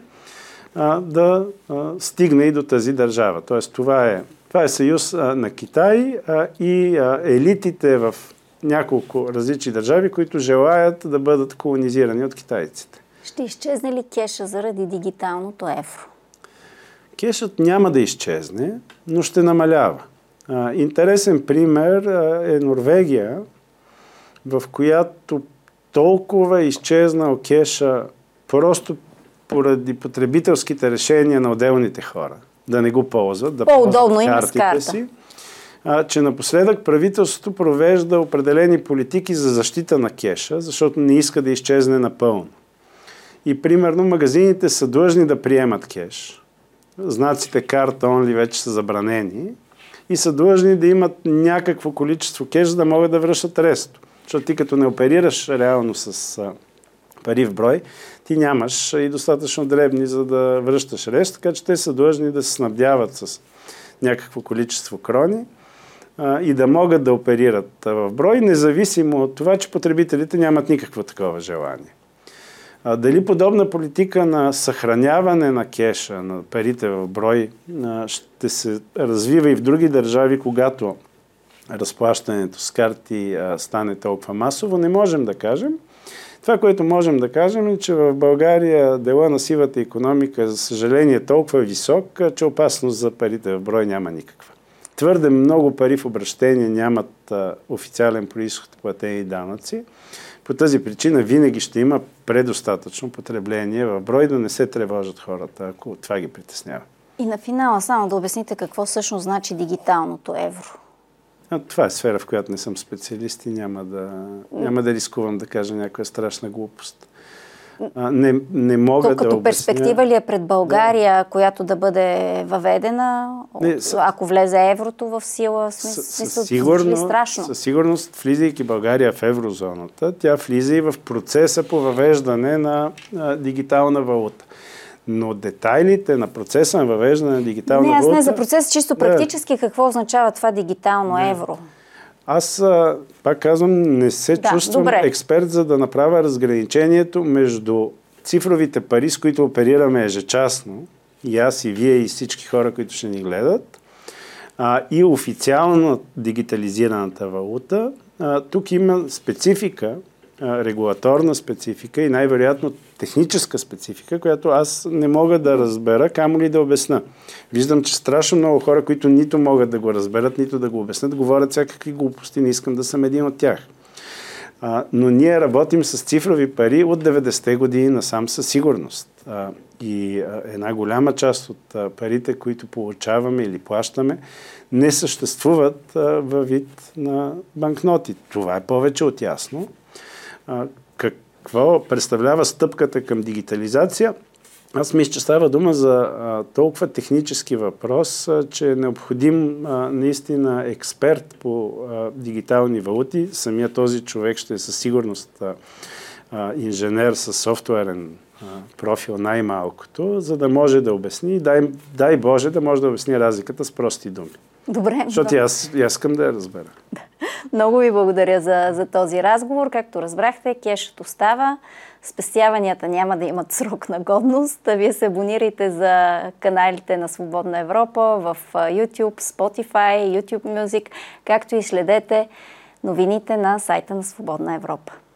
да стигне и до тази държава. Тоест това е съюз на Китай и елитите в няколко различни държави, които желаят да бъдат колонизирани от китайците. Ще изчезне ли кеша заради дигиталното евро? Кешът няма да изчезне, но ще намалява. Интересен пример е Норвегия, в която толкова е изчезнал кеша просто поради потребителските решения на отделните хора, да не го ползват, да ползват картите си, че напоследък правителството провежда определени политики за защита на кеша, защото не иска да изчезне напълно. И примерно магазините са длъжни да приемат кеш. Знаците карта only вече са забранени и са длъжни да имат някакво количество кеш, за да могат да връщат ресто. Защото ти като не оперираш реално с пари в брой, ти нямаш и достатъчно дребни, за да връщаш рест, така че те са длъжни да се снабдяват с някакво количество крони и да могат да оперират в брой, независимо от това, че потребителите нямат никакво такова желание. Дали подобна политика на съхраняване на кеша, на парите в брой, ще се развива и в други държави, когато разплащането с карти стане толкова масово, не можем да кажем. Това, което можем да кажем е, че в България дела на сивата икономика, за съжаление, е толкова висок, че опасност за парите в брой няма никаква. Твърде много пари в обращение нямат официален произход, платени данъци. По тази причина винаги ще има предостатъчно потребление в брой, да не се тревожат хората, ако това ги притеснява. И на финала само да обясните какво всъщност значи дигиталното евро. Това е сфера, в която не съм специалист и няма да рискувам да кажа някоя страшна глупост. Не мога да обясня. Като перспектива ли е пред България, която да бъде въведена, ако влезе еврото в сила? Със сигурност, влизайки България в еврозоната, тя влиза и в процеса по въвеждане на дигитална валута. Но детайлите на процеса на въвеждане на дигитална валута... Не за процес, чисто практически какво означава това дигитално евро? Аз, пак казвам, не се чувствам експерт, за да направя разграничението между цифровите пари, с които оперираме ежечасно, и аз, и вие, и всички хора, които ще ни гледат, и официално дигитализираната валута. Тук има специфика, регулаторна специфика и най-вероятно техническа специфика, която аз не мога да разбера, камо ли да обясна. Виждам, че страшно много хора, които нито могат да го разберат, нито да го обяснят, говорят всякакви глупости, не искам да съм един от тях. Но ние работим с цифрови пари от 90-те години насам със сигурност. И една голяма част от парите, които получаваме или плащаме, не съществуват във вид на банкноти. Това е повече от ясно. Какво представлява стъпката към дигитализация? Аз мисля, че става дума за толкова технически въпрос, че е необходим наистина експерт по дигитални валути. Самия този човек ще е със сигурност инженер с софтуерен профил най-малкото, за да може да обясни, дай Боже да може да обясни разликата с прости думи. Добре. Защото аз искам да я разбера. Много ви благодаря за този разговор. Както разбрахте, кешът остава. Спестяванията няма да имат срок на годност. Вие се абонирайте за каналите на Свободна Европа в YouTube, Spotify, YouTube Music, както и следете новините на сайта на Свободна Европа.